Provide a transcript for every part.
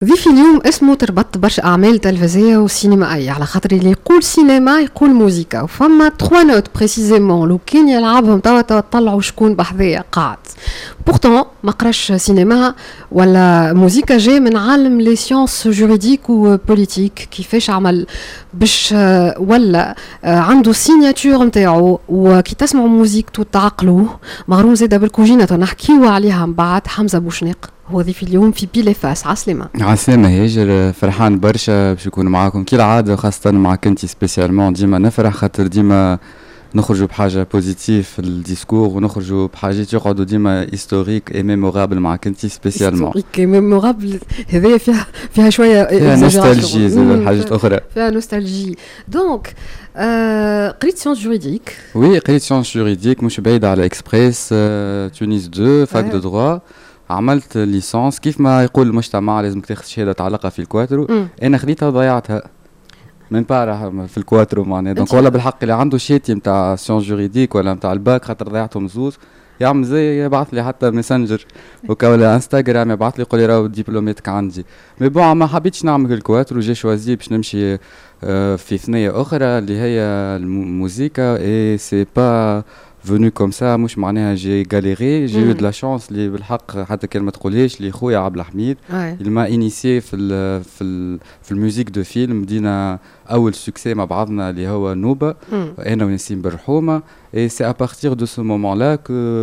ضيفي اليوم اسمه تربط برشا أعمال تلفزية وسينمائية، على خاطر اللي يقول سينما يقول موسيقى، وفما 3 نوت بريسيزيمون لو كان يلعبهم توا تطلعوا شكون بحذايا قاعد. بورتون ما قراش سينما ولا موسيقى، جاي من عالم لي سيونس جوريديك وبوليتيك، كيفاش عمل باش ولا عنده سيناتور نتاعو، وكي تسمعوا موسيقته تعقلوه. مغروم زاده بالكوجينه نحكيو عليها من بعد. حمزة بوشناق هو ضيفي اليوم في بيلي فاس. عسلامة. عسلامة هاجر، فرحان برشا باش نكون معاكم كالعادة، وخاصة معك انتي سبيسيالمون. ديما نفرح خاطر ديما نخرجوا بحاجة بوزيتيف في الديسكور، ونخرجوا بحاجات يقعدوا ديما هيستوريك اي ميمورابل معك انتي سبيسيالمون. هيستوريك اي ميمورابل هذايا فيها شوية فيها نوستالجي زاد حاجات أخرى. فيها نوستالجي. دونك قريت سيونس جوريديك؟ وي قريت سيونس جوريديك، مش بعيد على اكسبريس تونس 2 فاك دو دروا. عملت ليسانس كيف ما يقول المجتمع لازم تاخذ شهاده تعلقها في الكواترو. انا خذيتها وضيعتها من بارح في الكواترو معناها. دونك والله بالحق اللي عنده شهادتي نتاع سيونس جوريديك ولا نتاع الباك خاطر ضيعتهم زوز، يعمل زي يبعث لي حتى ماسنجر ولا انستغرام، يبعث لي يقول لي راهو دبلوماتك عندي. مي بون ما حبيتش نعمل الكواترو، جي شوازي باش نمشي في ثنيه اخرى اللي هي الموسيقى. اي سي با venu comme ça، مش معناها جي galéré، j'ai eu de la chance اللي بالحق حتى كان ما تقوليش اللي خويا عبد الحميد il m'a initié في الموسيق دو فيلم. بدينا اول سوكسي مع بعضنا اللي هو نوبة، انا ونسيم برحومة. et c'est à partir de ce moment-là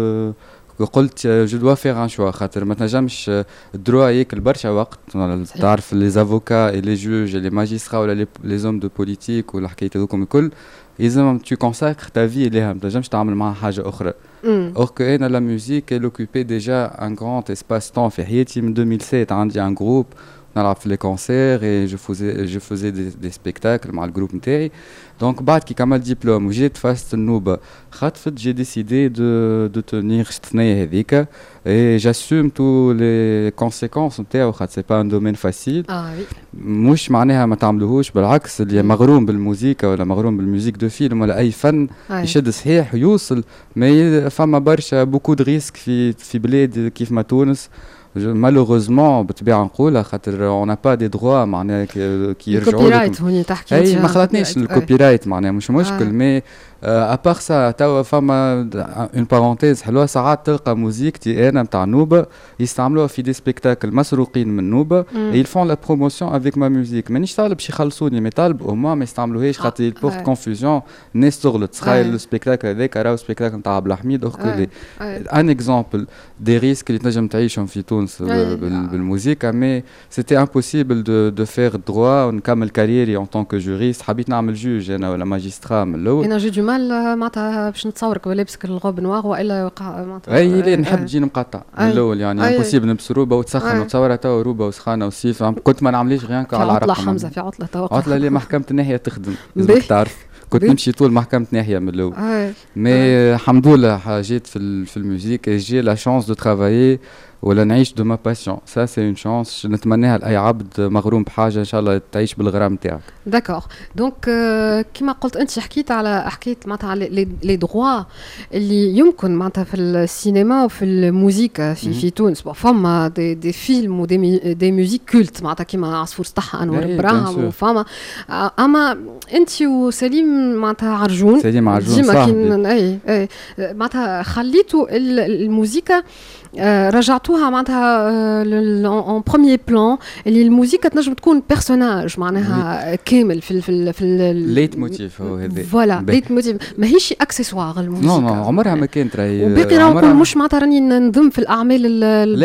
que قلت je dois faire un choix، خاطر ما تنجمش الدروا ياكل برشا وقت. تعرف لي افوكا et les juges et les magistrats ولا les hommes de politique ولا حكاية هذوكم الكل، لازم tu consacres ta vie إليها، ما تنجمش تعمل معها حاجة أخرى. or que أنا la musique elle occupait déjà un grand espace-temps في حياتي. من 2007 عندي un groupe نلعب في les concerts et je faisais des spectacles مع الجروب نتاعي. donc بعد كي كملت دبلوم وجيت فاست النوبة خطفت j'ai décidé de tenir الثنية هذيك et j'assume tous les conséquences نتاعو خاطر c'est pas un domaine facile. مش معناها ما تعملوهوش، بالعكس اللي مغروم بالموسيقى ولا مغروم بالموسيق دو فيلم ولا اي فن يشد صحيح ويوصل، ما فما برشا بوكو د ريسك في بلاد كيف ما تونس. malheureusement بالطبيعه نقولها خاطر on n'a pas des droits معناها كي يرجعوا الكوبي رايت هوني تحكي. اي ما خلطنيش الكوبي رايت معناها مش مشكل. مي ابار سا توا فما اون بارونتيز حلوه، ساعات تلقى موسيقتي انا نتاع نوبه يستعملوها في دي سبيكتاكل مسروقين من نوبه اي فون لا بروموسيون افيك ما ميوزيك. مانيش طالب باش يخلصوني، مي طالب او ما يستعملوهاش خاطر يبورت كونفوزيون. الناس تغلط تخيل السبيكتاكل هذاك راهو سبيكتاكل نتاع عبد الحميد اوكي. ان اكزامبل دي ريسك اللي تنجم تعيشهم في تونس بالموسيقى. مي سيتي امبوسيبل دو فير دروا ونكمل كاريري اون طون كو جوريست. حبيت نعمل جوج انا ولا ماجسترا من الاول. انا جو مال معناتها باش نتصورك ولابسك الغوب نوار والا يوقع معناتها اي اللي نحب تجي مقطع من الاول يعني امبوسيبل نلبس روبه وتسخن وتصورها توا روبه وسخانه وسيف. كنت ما نعمليش غير على العرق. عطله حمزه في عطله توقف، عطله اللي محكمه الناحيه تخدم لازمك تعرف. كنت نمشي طول محكمة ناحية من الأول. مي الحمد لله جيت في الموسيقى جي لا شانس دو ترافايي ولا نعيش دو ما باسيون. سا سي اون شانس نتمناها لاي عبد مغروم بحاجه ان شاء الله تعيش بالغرام نتاعك. داكور. دونك كيما قلت انت حكيت معناتها على لي دروا اللي يمكن معناتها في السينما وفي الموسيقى في تونس. فما دي فيلم ودي ميوزيك كولت معناتها كيما عصفور سطح انور ابراهيم وفما. اما انت وسليم معناتها عرجون ديما صاحبي اي معناتها خليتوا الموسيقى رجعتوها معناتها اون بروميير بلان اللي الموسيقى تنجم تكون بيرسوناج معناها كامل في ليت موتيف. هو هذا فوالا ليت موتيف، ماهيش اكسسوار الموسيقى. نو عمرها ما كانت راهي. وباقي نقول مش معناتها راني ننظم في الاعمال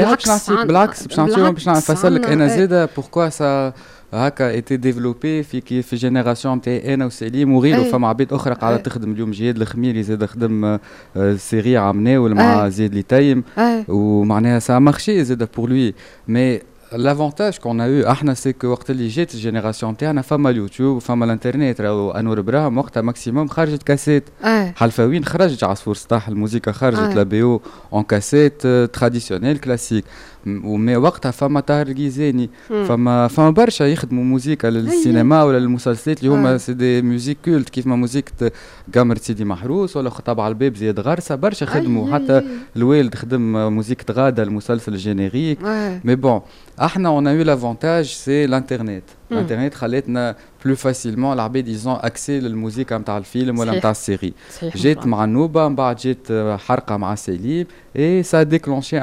بالعكس باش نفسرلك انا زاده بوركوا سا هكا ايتي ديفلوبي في جينيراسيون نتاعي انا وسليم وغيره. فما عباد اخرى قاعده تخدم اليوم. جهاد الخميري زاد خدم سيري عمناول مع زيد لي تايم ومعناها سا مارشي زاد بور لوي. مي l'avantage qu'on a eu احنا سي كو وقت اللي جات الجينيراسيون تاعنا فما اليوتيوب وفما الانترنت. راهو انور ابراهيم وقتها ماكسيموم خرجت كاسيت. حلفاوين خرجت عصفور سطاح الموسيقى خرجت لا بيو اون كاسيت تراديسيونيل كلاسيك. ومي وقتها فما طاهر الجيزاني فما برشا يخدموا موسيقى للسينما ولا للمسلسلات اللي هما سي دي موسيك كولت كيف ما موسيقى قمر سيدي محروس ولا خطاب على الباب زياد غرسه برشا خدموا حتى الوالد خدم موسيقى غاده المسلسل الجينيريك مي بون احنا اون ايو لافونتاج سي الانترنت الانترنت خلاتنا بلو فاسيلمون العباد يزون اكسي للموسيقى نتاع الفيلم ولا نتاع السيري جات مع نوبه من بعد جات حرقه مع سليم et ça a déclenché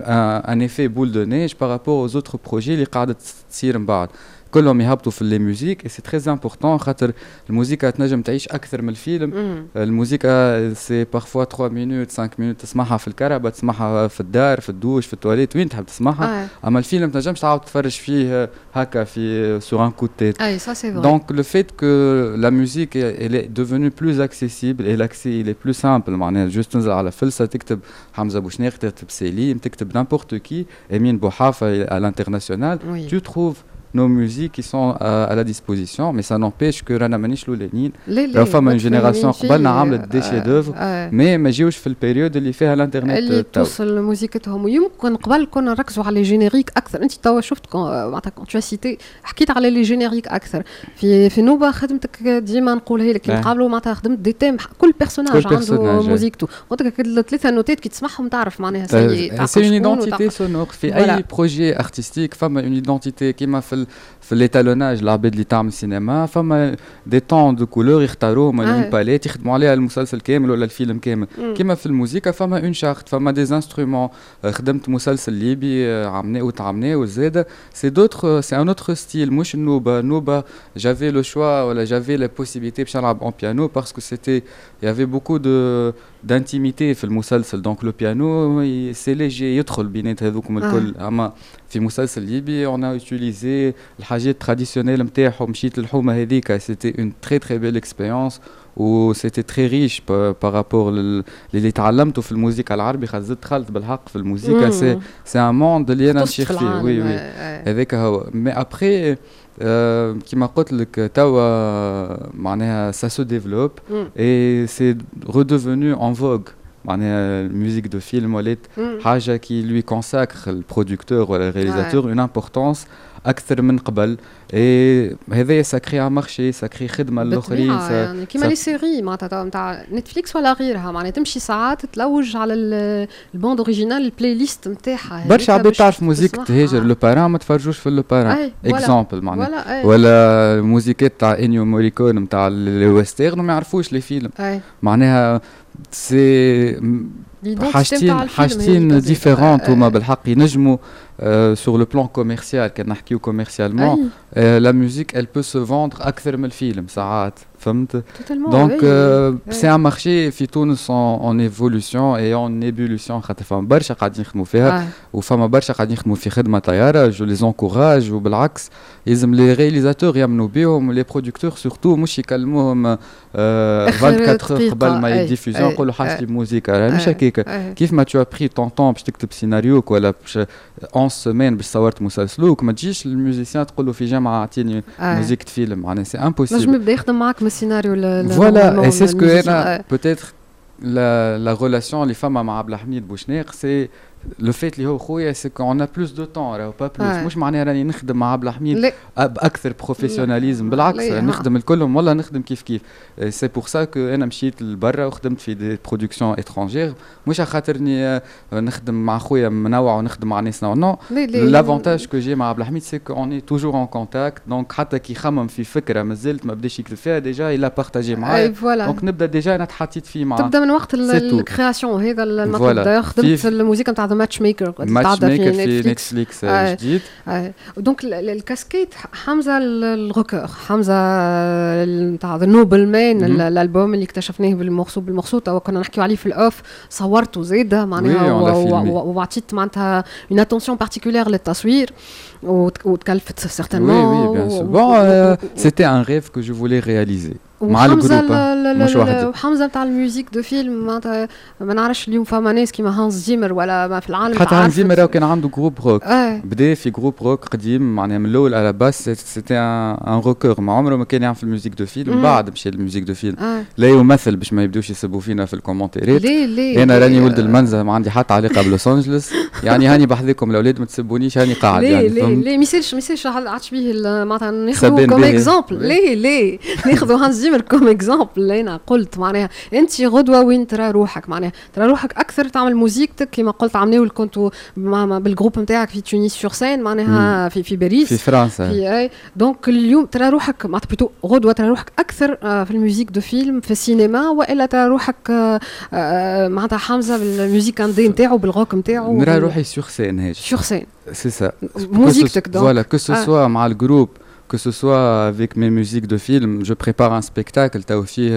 un effet boule de neige par rapport aux autres projets اللي قاعدة تصير من بعد كلهم يهبطوا في لي ميوزيك et c'est très important خاطر الموسيقى تنجم تعيش أكثر من الفيلم الموسيقى سي parfois 3 minutes 5 minutes تسمعها في الكهرباء تسمعها في الدار في الدوش في التواليت وين تحب تسمعها أما الفيلم تنجمش تعاود تفرج فيه هكا في sur un coup de tête ça c'est vrai donc le fait que la musique elle est devenue plus accessible et l'accès il est plus simple معناها juste تنزل على فلسة تكتب حمزة بوشناق تكتب سليم تكتب n'importe qui Emine Bouhafa à l'international tu trouves nos musiques qui sont à la disposition mais ça n'empêche que رانا مانيش لولانيين لو فما une génération قبلنا عملت دي شي دوفر مي ما جيوش في البيريود اللي فيها الانترنت اللي توصل موسيقتهم ويمكن قبل كنا نركزوا على لي جينيريك اكثر انت توا شفت معناتها كنت تو سيتي حكيت على لي جينيريك اكثر في نوبه خدمتك ديما نقولها لك نقابلوا معناتها خدمت دي تيم كل بيرسوناج عنده موسيقته قلت لك الثلاثه نوتات كي تسمعهم تعرف معناها سي اون ايدنتيتي سونور في اي بروجي ارتستيك فما اون ايدنتيتي كيما في l'étalonnage العباد اللي تعمل سينما فما دي طون دو كولور يختاروهم اون باليت يخدموا عليها المسلسل كامل ولا الفيلم كامل كيما في الموسيقى فما اون شارت فما دي انسترومون خدمت مسلسل ليبي عملناه وتعملناه وزاده سي دوتر سي ان اوتر ستيل مش النوبه جافي لو شوا ولا جافي لا بوسيبيليتي باش نلعب اون بيانو باسكو سيتي يافي بوكو دو d'intimité في المسلسل دونك لو بيانو سي ليجي يدخل بينات هذوكم الكل اما في مسلسل ليبي on a utilisé الحاجات تراديسيونيل نتاعهم مشيت للحومه هذيك c'était une très très belle expérience و c'était très riche par rapport اللي تعلمته في الموسيقى العربي خاطر دخلت بالحق في الموسيقى c'est un monde اللي انا نشيخ فيه وي هذاك هو mais après كما قلت لك توا معناها ça se développe et c'est redevenu en vogue معناها الميوزيك دو فيلم ولات حاجه كي lui consacre البرودكتور ولا الرياليزاتور une importance اكثر من قبل هذا ساكري على مارشي ساكري خدمه للاخرين يعني كيما لي سيري معناتها نتاع نتفليكس ولا غيرها معناتها تمشي ساعات تلوج على البوند اوريجينال البلاي ليست نتاعها برشا عباد تعرف موسيقى تهاجر لو باران ما تفرجوش في لو باران اكزامبل معناتها ولا موسيقات تاع انيو موريكون نتاع الويسترن ما يعرفوش لي فيلم معناها سي حاجتين ديفيرونت هما بالحق ينجموا sur le plan commercial كان نحكيو commercialement la musique elle peut se vendre أكثر من الفيلم ساعات فهمت donc c'est un marché في تونس en évolution et en ébullition خاطر فما برشا قاعدين يخدموا فيها وفما برشا قاعدين يخدموا في خدمة طيارة جو les encourage وبالعكس يلزم لي رياليزاتور يامنوا بيهم لي برودكتور سورتو مش يكلموهم 24 قبل ما يديفوزيون يقولوا حاجتي بموسيقى مش هكاك كيف ما tu as pris ton temps باش تكتب سيناريوك ولا باش 11 سيمين باش صورت مسلسلوك ما تجيش الميوزيسيان تقول له في جامعه اعطيني موسيقى فيلم معناها سي امبوسيبل نجم يبدا يخدم معاك من السيناريو فوالا اي سي سكو انا بوتيتر لا ريلاسيون اللي فما مع عبد الحميد بوشناق سي لو فيت اللي هو خويا سي كون ا بلوس دو طون راهو با بلوس مش معناها راني نخدم مع عبد الحميد باكثر بروفيسيوناليزم بالعكس نخدم الكلهم والله نخدم كيف سي بور سا كو انا مشيت لبرا وخدمت في دي برودكسيون اترونجير مش خاطرني نخدم مع خويا منوع ونخدم مع ناس نو لافونتاج كو جي مع عبد الحميد سي كو اوني توجور ان كونتاكت دونك حتى كي خمم في فكره مازلت ما بداش يكتب فيها ديجا الا بارطاجي معايا دونك نبدا ديجا انا تحطيت فيه مع تبدا من وقت الكرياسيون هذا المطلب خدمت الموسيقى نتاع ماتش ميكر في نتفليكس جديد دونك الكاسكيت حمزه الروكر حمزه نتاع ذا نوبل مان الالبوم اللي اكتشفناه بالمقصود او كنا نحكيو عليه في الاوف صورته زاده معناها وعطيت معناتها اون اتونسيون بارتيكولير للتصوير وتكلفت certainement oui bien sûr bon c'était un rêve que je voulais réaliser مع الجروب مش وحدي. وحمزه نتاع الميوزيك دو فيلم معناتها ما نعرفش اليوم فما ناس كيما هانس زيمر ولا ما في العالم حتى هانس زيمر كان عنده جروب روك بدا في جروب روك قديم معناها من الاول على باس سيتي ان روكور ما عمره ما كان يعمل في الميوزيك دو فيلم بعد مشى للميوزيك دو فيلم لا يمثل باش ما يبدوش يسبوا فينا في الكومنتات. انا راني ولد المنزه ما عندي حتى علاقه بلوس انجلوس يعني هاني بحذيكم الاولاد ما تسبونيش هاني قاعد يعني ليه ما يصيرش عادش بيه معناتها ناخذوا كوم اكزامبل ليه ناخذوا هانس زيمر كوم اكزامبل اللي انا قلت معناها انت غدوه وين ترى روحك معناها ترى روحك اكثر تعمل موزيكتك كما قلت عملوا كنتوا بالجروب نتاعك في تونس سور سين معناها في باريس في فرنسا في دونك اليوم ترى روحك معناتها بلوتو غدوه ترى روحك اكثر في الميوزيك دو فيلم في السينما والا ترى روحك معناتها حمزه بالميوزيك اندي نتاعو بالروك نتاعو نرى روحي سور سين هاج سور سين سي سا موزيكتك دونك فوالا كو سو سوا مع الجروب que ce soit avec mes musiques de film, je prépare un spectacle, t'as aussi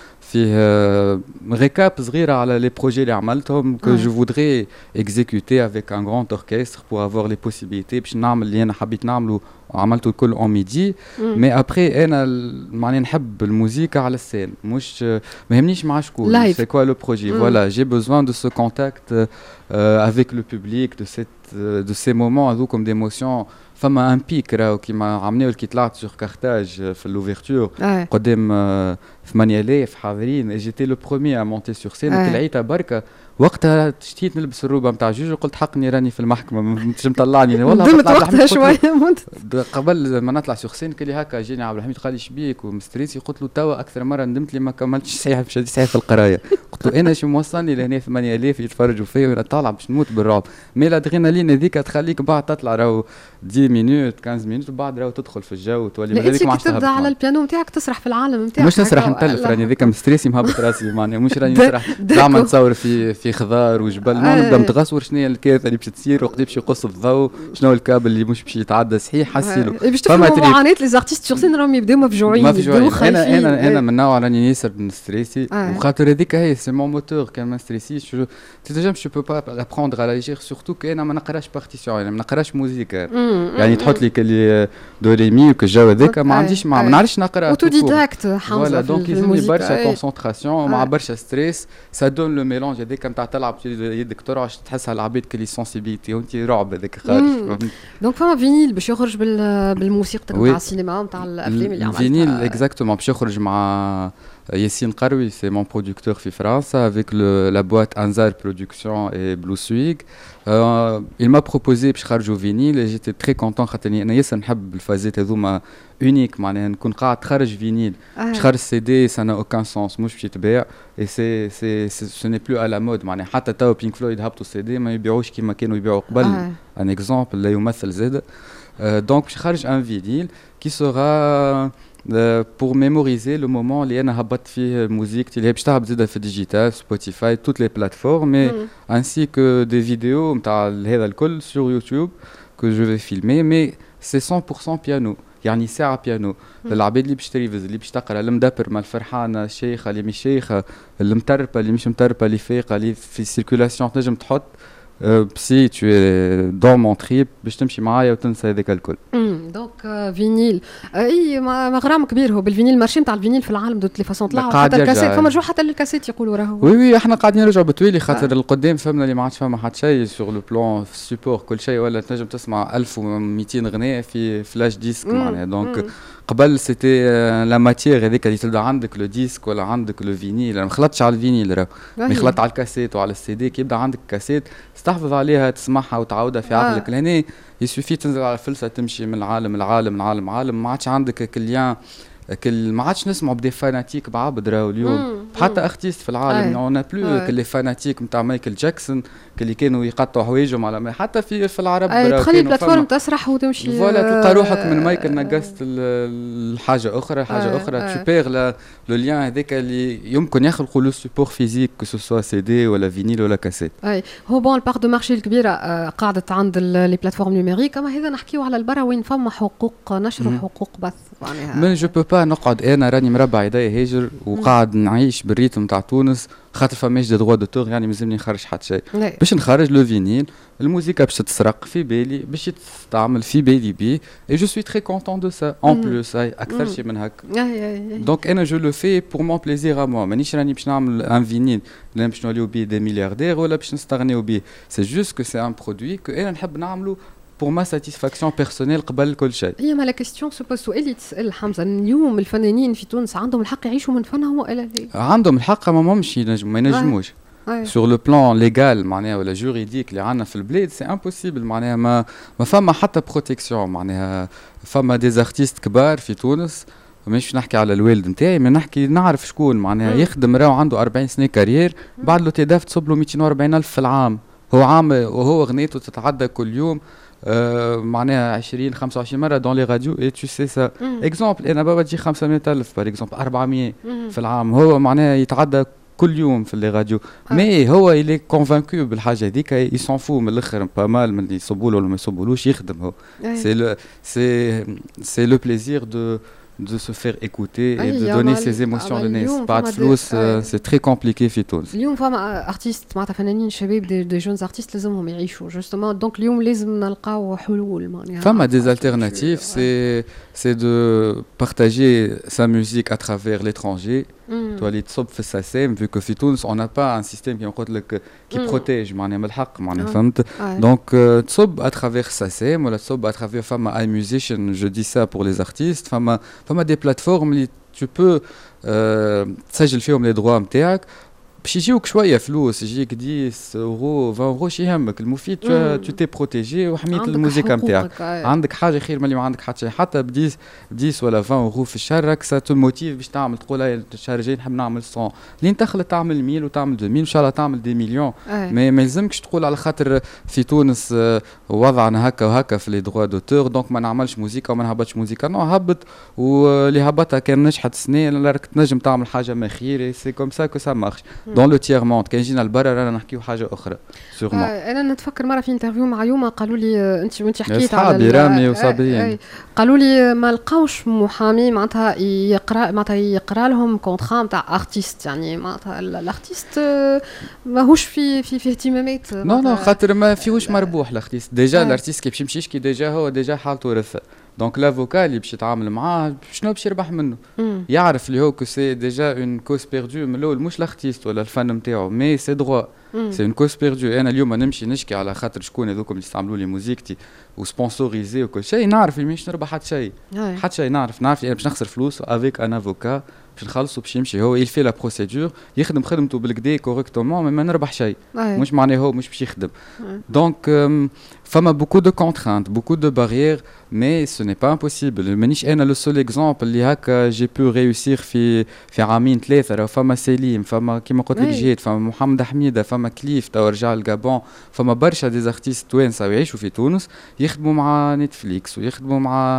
récap صغيرة على les projets اللي عملتهم que je voudrais exécuter avec un grand orchestre pour avoir les possibilités باش نعمل اللي أنا حبيت نعمله وعملته الكل en midi. mais après أنا معني نحب الموسيقى على السين مش ما يهمنيش مع شكون c'est quoi le projet. voilà j'ai besoin de ce contact avec le public de ces moments هذوكم d'émotion. فما ان بيك راهو كيما عملناو كي طلعت سور كارتاج في لوفيرتور قدام 8000 حاضرين جيتي لو بروميي ا مونتي سور سين طلعيتها بركه وقتها شتيت نلبس الروبه نتاع جوج وقلت حقني راني في المحكمه مش مطلعني والله دمت وقتها شويه قبل ما نطلع سور سين قال لي هكا جاني عبد الحميد قال لي شبيك ومستريسي قلت له توا اكثر مره ندمت لي ما كملتش صحيح باش صحيح في القرايه قلت له انا شو موصلني لهنا 8000 يتفرجوا فيا وانا طالع باش نموت بالرعب مي الادرينالين هذيك تخليك بعد تطلع راهو 10 مينوت 15 مينوت وبعد راهو تدخل في الجو وتولي هذيك ما عادش تبدا على البيانو نتاعك تسرح في العالم نتاعك مش نسرح نتلف راني هذيك مستريسي مهبط راسي معناها مش راني نسرح زعما نتصور في خضار وجبل نبدا نتغصور شنو هي الكارثه اللي باش تصير وقت باش يقص الضوء شنو الكابل اللي مش باش يتعدى صحيح حسيلو باش تفهموا معاناه لي زارتيست سور سين راهم يبداو مفجوعين انا من نوع راني ياسر ستريسي وخاطر هذيك هي سي مون موتور كان ما ستريسيش جو بو با ابروندر على ليجير سورتو كاين ما نقراش بارتيسيون يعني ما نقراش موسيقى يعني تحط لي كلي دو ري مي وكالجو هذاك ما عنديش ما نعرفش نقرا اوتو ديداكت حمزه دونك يلزمني برشا كونسونطراسيون مع برشا ستريس سا دون لو ميلونج هذاك نتاع تلعب يدك ترعش تحسها العباد كلي سونسيبيليتي وانت رعب هذاك خارج دونك فما فينيل باش يخرج بالموسيقى نتاع السينما نتاع الافلام اللي عملتها فينيل اكزاكتومون باش يخرج مع Yassine Karoui, c'est mon producteur في فرنسا avec la boîte Anzar Production et Blue Swig. Il m'a proposé باش خرجوا فينيل et j'étais très content خاطرني انا ياسر نحب الفازات هذوما اونيك معناها نكون قاعد تخرج فينيل باش خرج سي دي ça n'a aucun sens مش باش يتباع et ce n'est plus à la mode معناها حتى توا بينك فلويد هبطوا سي دي ما يبيعوش كيما كانوا يبيعوا قبل ان اكزامبل لا يمثل زاد دونك باش خرج ان فينيل qui sera pour mémoriser le moment اللي انا هبطت فيه موزيكتي اللي باش تهبط زاده في الديجيتال سبوتيفاي toutes les plateformes ainsi que des vidéos نتاع هذا الكل sur YouTube que je vais filmer mais c'est 100% piano يعني ساعه بيانو العباد اللي باش تريفز اللي باش تقرا المدبر ما الفرحانه الشيخه اللي مش شيخه المتربه اللي مش متربه اللي فايقه اللي في سيركولاسيون تنجم تحط si tu es dans mon trip باش تمشي معايا وتنسى هذاك الكل. دونك فينيل اي مغرم كبير هو بالفينيل مارشي نتاع الفينيل في العالم دوت لي فاصون طلعوا حتى الكاسيت فما رجعوا حتى للكاسيت يقولوا راهو وي احنا قاعدين نرجعوا بتويلي خاطر القدام فهمنا اللي ما عادش فما حتى شيء سور لو بلان سيبور كل شيء ولا تنجم تسمع 1200 اغنيه في فلاش ديسك معناها دونك قبل سيتي لا ماتيير هذيك اللي تلقى عندك لو ديسك ولا عندك لو فينيل ما خلطتش على الفينيل راه ما خلط على الكاسيت وعلى السي دي كي يبدا عندك كاسيت تحافظ عليها تسمعها وتعودها في عقلك لهنا يسوفي تنزل على الفلسه تمشي من العالم ما عادش عندك كليان ما عادش نسمعوا بدي فاناتيك بعبد راهو اليوم حتى ارتيست في العالم اون بلو كلي فاناتيك نتاع مايكل جاكسون اللي كانوا يقطعوا حوايجهم على حتى في العرب راهو تخلي البلاتفورم تسرح وتمشي فوالا تلقى روحك من مايكل نقصت الحاجه اخرى تو بير لو ليان هذاك اللي يمكن يخلقوا لو سيبور فيزيك كو سو سي دي ولا فينيل ولا كاسيت هو بون البار دو مارشي الكبيره قاعده عند لي بلاتفورم نيميريك اما هذا نحكيو على البرا وين فما حقوق نشر وحقوق بث معناها جو بو با نقعد انا راني مربع يدي هاجر وقاعد نعيش نمشي بالريتم تاع تونس خاطر فماش دي دروا دوتور يعني مازمني نخرج حتى شيء باش نخرج لو فينيل الموسيقى باش تتسرق في بالي باش تستعمل في بالي بيه اي جو سوي تري كونتون دو سا اون بلوس اكثر شيء من هكا دونك انا جو لو في بور مون بليزير ا موا مانيش راني باش نعمل ان فينيل لا باش نوليو بيه دي ملياردير ولا باش نستغنيو بيه سي جوست كو سي ان برودوي كو انا نحب نعملو pour ma satisfaction personnelle قبل كل شيء. هي ما لا كيستيون سو سؤال اللي تسال حمزه اليوم الفنانين في تونس عندهم الحق يعيشوا من فنهم والا لا؟ عندهم الحق ما همش ما ينجموش. sur le plan légal معناها ولا جوريديك اللي عندنا في البلاد سي امبوسيبل معناها ما فما حتى بروتيكسيون معناها فما دي ارتيست كبار في تونس مش نحكي على الوالد نتاعي ما نحكي نعرف شكون معناها يخدم راهو عنده 40 سنه كارير بعد لو تداف تصب له 240 الف في العام هو عام وهو غنيته تتعدى كل يوم معناها 20 25 مره دون لي راديو اي تو سي سا اكزومبل انا بابا تجي 500 الف بار اكزومبل 400 في العام هو معناها يتعدى كل يوم في لي راديو مي هو يلي كونفانكو بالحاجه هذيك يسون فو من الاخر با مال من اللي يصبوا له ولا ما يصبولوش يخدم هو سي لو بليزير de se faire écouter et de donner ses émotions للناس بعد فلوس c'est très compliqué في تونس اليوم فما ارتيست معناتها فنانين شباب دي جونز ارتيست لازمهم يعيشوا جوستومون دونك اليوم لازم نلقاو حلول معناها فما des alternatives c'est de partager sa musique à travers l'étranger تولي تصب في الساسام vu que في تونس on n'a pas un système qui نقول لك qui protège معناها من الحق معناها فهمت donc تصب à travers الساسام ولا تصب à travers فما iMusician je dis ça pour les artistes فما des plateformes اللي tu peux تسجل فيهم لي دروا نتاعك باش يجيوك شويه فلوس يجيك 10 اورو 20 اورو شي يهمك المفيد تو تي بروتيجي وحميت الموسيقى نتاعك عندك حاجه خير من اللي ما عندك حتى شيء حتى ب 10 ولا 20 اورو في الشهر راك سا تو موتيف باش تعمل تقول هاي الشهر الجاي نحب نعمل 100 لين تخلط تعمل 1000 وتعمل 2000 ان شاء الله تعمل دي مليون ما يلزمكش تقول على خاطر في تونس وضعنا هكا وهكا في لي دروا دوتور دونك ما نعملش موسيقى وما نهبطش موسيقى نو هبط واللي هبطها كان نجحت سنين راك تنجم تعمل حاجه ما خير سي كوم سا كو سا مارش دون لو تيير موند كان جينا لبرا رانا نحكيو حاجه اخرى سيغمون انا نتفكر مره في انترفيو مع يوما قالوا لي انت حكيت على رامي وصابرين قالوا لي ما لقاوش محامي معناتها يقرا لهم كونطرا نتاع ارتيست يعني معناتها الارتيست ماهوش في اهتمامات نو خاطر ما فيهوش مربوح الارتيست ديجا الارتيست كي باش يمشي يشكي ديجا هو ديجا حالته رثه دونك لافوكا اللي باش يتعامل معاه شنو باش يربح منه يعرف اللي هو كو سي ديجا اون كوز بيردو من الاول مش الارتيست ولا الفن نتاعو مي سي دروا سي اون كوز بيردو انا اليوم نمشي نشكي على خاطر شكون هذوكم اللي يستعملوا لي موزيكتي وسبونسوريزي وكل شيء نعرف مش نربح حتى شيء حتى شيء نعرف انا باش نخسر فلوس افيك ان افوكا باش نخلصوا باش يمشي هو يلفي لا بروسيدور يخدم خدمته بالكدا كوريكتومون ما نربح شيء مش معناه هو مش باش يخدم دونك فما بوكو دو كونترانت بوكو دو باريير مي سو ني با امبوسيبل مانيش انا لو سول اكزومبل اللي هكا جي بو ريوسير في عامين ثلاثه راه فما سليم فما كيما قلت لك جيت فما محمد حميده فما كليف تو رجع للغابون فما برشا دي ارتيست توانسه يعيشوا في تونس يخدموا مع نتفليكس ويخدموا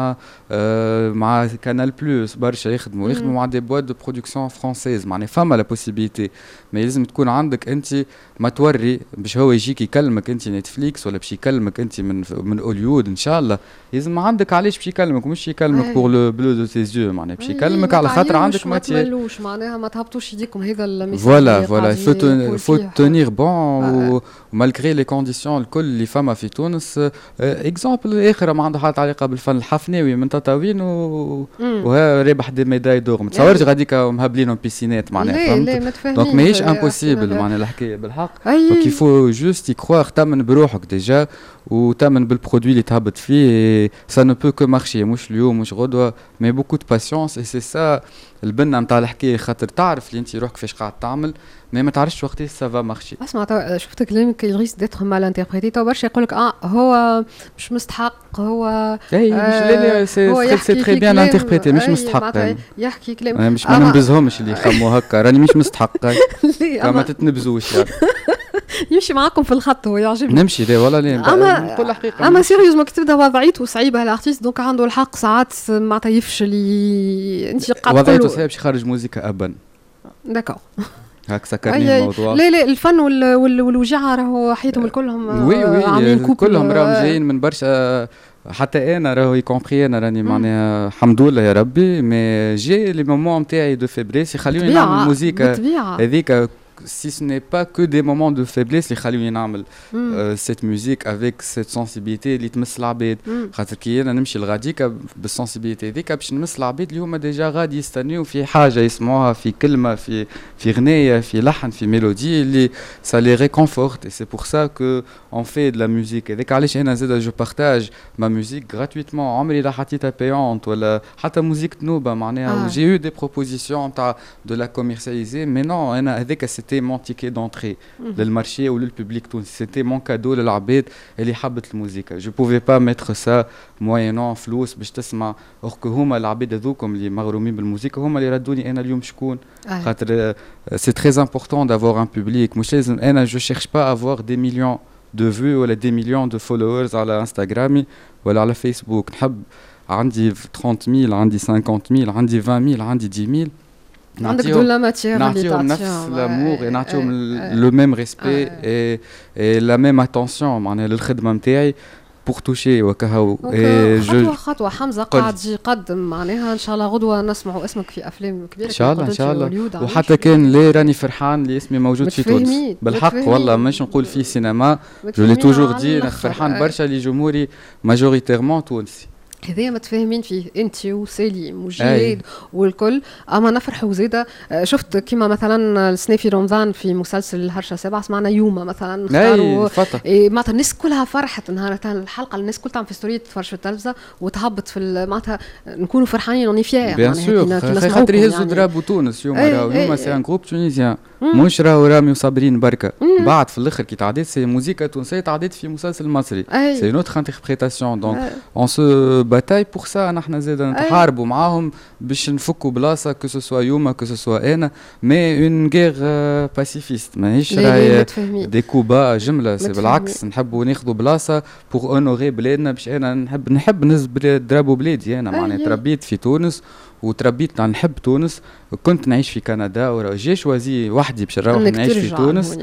مع كانال بلوس برشا يخدموا مع دي بواد دو برودكسيون فرانسيز معناها فما لا بوسيبيليتي ما لازم تكون عندك انت ما توري باش هو يجيك يكلمك انت نتفليكس ولا باش يكلمك انت من هوليوود ان شاء الله لازم عندك علاش باش يكلمك مش يكلمك بور لو بلو دو تيزيو معناها باش يكلمك على خاطر عندك ماتير ما تملوش معناها ما تهبطوش يديكم هذا الميساج فوالا فو تونير بون ومالغري لي كونديسيون الكل اللي فما في تونس اكزومبل اخر ما عنده حاجه علاقه بالفن الحفناوي من تطاوين وها ربح دي ميداي دور ما تصورش غاديك مهبلينهم بيسينات معناها فهمت دونك ماهيش امبوسيبل معناها الحكايه بالحق دونك يفو جوست يكروار تامن بروحك ديجا وتامن بالبرودوي اللي تهبط فيه سا نو بو كو مارشي مش اليوم مش غدوه مي بوكو دو باسيونس اي سي سا البنه نتاع الحكايه خاطر تعرف اللي انت روحك كيفاش قاعد تعمل ما تعرفش وقتاش سافا مارشي اسمع شفت كلامك يغيس ديتر مال انتربريتي تو برشا يقول لك هو مش مستحق هو مش لا سي تري بيان انتربريتي مش مستحق يحكي كلام مش ما ننبزهمش اللي يخموا هكا راني مش مستحق ما تتنبزوش يعني يمشي معاكم في الخط هو يعجبني نمشي لا ولا لا نقول الحقيقه اما سيريوز ما كتبدا وضعيته صعيبه الارتيست دونك عنده الحق ساعات معناتها يفشل انت قاعد تقول وضعيته صعيب يخرج موسيقى ابا داكور هاك سكرني الموضوع لا الفن والوجاعه راهو حياتهم كلهم عاملين كلهم راهم جايين من برشا حتى انا راهو يكومبري انا راني معناها الحمد لله يا ربي مي جي لي مومون نتاعي دو فيبريس يخليوني نعمل موسيقى هذيك si ce n'est pas que des moments de faiblesse اللي خلوني نعمل cette musique avec cette sensibilité اللي تمس العباد خاطر كي انا نمشي لغاديكا بالسنسيبيليتي هذيك باش نمس العباد اللي هما ديجا غادي يستنيو في حاجه يسمعوها في كلمه في غنيه في لحن في ميلودي اللي ça les réconforte et c'est pour ça que on fait de la musique هذاك علاش انا زاد جو بارتاج ما musique gratuitement عمري لا حطيتها payante ولا حتى موزيك نوبه معناها j'ai eu des propositions تاع de la commercialiser mais non انا هذاك c'était mon ticket d'entrée للمارشي وللببليك تونسي c'était mon cadeau للعباد اللي حبت الموسيقى je pouvais pas mettre ça moyennant فلوس باش تسمع que هما العباد هذوكم اللي مغرومين بالموسيقى هما اللي ردوني انا اليوم شكون خاطر c'est très important d'avoir un public مش لازم انا je cherche pas à avoir des millions de vues ولا des millions de followers على انستغرامي ولا على فيسبوك نحب عندي 30,000 عندي 50,000 عندي 20,000 عندي 10,000 عندك دول لا ماتيير نعطيهم نفس لامور نعطيهم لو ميم ريسبي اي لا ميم اتونسيون معناها للخدمه نتاعي بور توشي وكهو خطوه خطوه حمزه قاعد يقدم معناها ان شاء الله غدوه نسمعوا اسمك في افلام كبيره ان شاء الله ان شاء الله وحتى كان لي راني فرحان اللي اسمي موجود في تونس بالحق والله مش نقول في سينما جو لي توجور دي فرحان برشا لي جمهوري ماجوريتيرمون تونسي هذايا متفاهمين فيه انت وسليم وجهاد والكل اما نفرحوا زيده شفت كيما مثلا السنه في رمضان في مسلسل الهرشه 7 سمعنا يوما مثلا اختاروا معناتها الناس كلها فرحت نهار الحلقه الناس كلها تعمل في ستوري تتفرج في التلفزه وتهبط في معناتها نكونوا فرحانين اوني فيير بيان سور خاطر يهزوا درابو تونس يوما سي ان جروب تونيزيان مش راهو رامي وصابرين بركه بعد في الاخر كي تعديت سي موسيقى تونسيه تعديت في مسلسل مصري سي نوتر انتربريتاسيون دونك اون سو باتاي بور سا نحن زاد نتحاربوا معاهم باش نفكوا بلاصه كو سو سوا يوما كو سو سوا انا مي اون غير باسيفيست ماهيش راهي دي كوبا جمله سي بالعكس نحبوا ناخذوا بلاصه بور اونوري بلادنا باش انا نحب نزب درابو بلادي انا معناها تربيت في تونس وتربيت نحب تونس كنت نعيش في كندا وجي شوازي وحدي باش نروح نعيش في تونس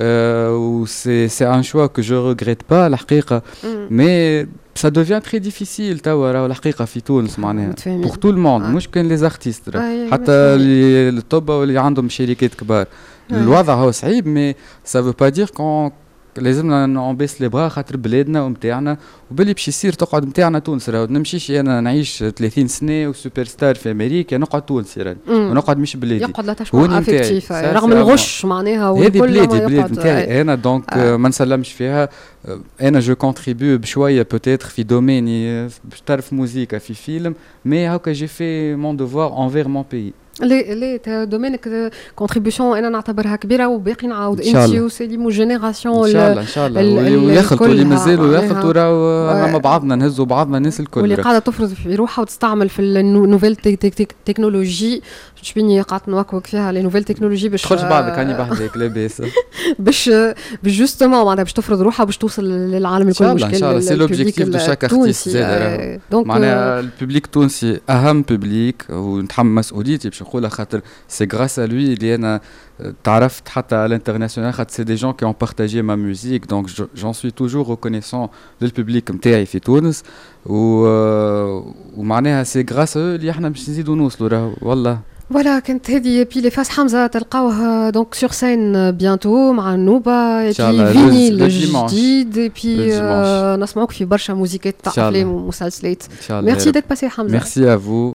و سي ان شوا كو جو ريغريت با الحقيقه مي ça devient très difficile توا راهو الحقيقه في تونس معناها pour tout le monde مش كان لي زارتيست حتى الطب اللي عندهم شركات كبار الوضع هو صعيب مي ça veut pas dire qu'on لازمنا نبيس لي بغا خاطر بلادنا ومتاعنا وباللي باش يصير تقعد متاعنا تونس راهو نمشيش انا نعيش 30 سنه وسوبر ستار في امريكا نقعد تونسي راني ونقعد مش بلادي يقعد لا تشمع افكتيف رغم الغش معناها هذه بلاد نتاعي انا دونك ما نسلمش فيها انا جو كونتريبيو بشويه بوتيتر في دوميني باش تعرف موسيقى في فيلم مي هاكا جي في مون دوفوار انفير مون بيي لي دومينك كونتريبيوشن انا نعتبرها كبيره وباقي نعاود انت وسليم وجينيراسيون ان شاء الله ان شاء الله ويخلطوا اللي مازالوا يخلطوا راهو مع بعضنا نهزوا بعضنا الناس الكل واللي قاعده تفرض في روحها وتستعمل في النوفيل تكنولوجي شبيني قاعد نوكوك فيها لي نوفيل تكنولوجي باش تخرج بعضك هاني بحذاك لاباس باش جوستومون معناتها باش تفرض روحها باش توصل للعالم الكل ان شاء الله سي لوبجيكتيف دو شاك ارتيست زاد معناها الببليك التونسي اهم ببليك ونتحمل مسؤوليتي باش نقولها خاطر سي غراس ا لوي اللي انا تعرفت حتى على الانترناسيونال خاطر سي دي جون كي اون بارتاجي ما ميوزيك دونك جون سوي توجور ريكونيسون للببليك نتاعي في تونس ومعناها سي غراس اللي احنا باش نزيدوا نوصلوا راهو والله فوالا كانت هذه بي لي فاس حمزه تلقاوه دونك سور سين بيانتو مع النوبه اي بي فينيل جديد اي بي نسمعوك في برشا موزيكات تاع افلام ومسلسلات ميرسي ديت باسي حمزه ميرسي ا فو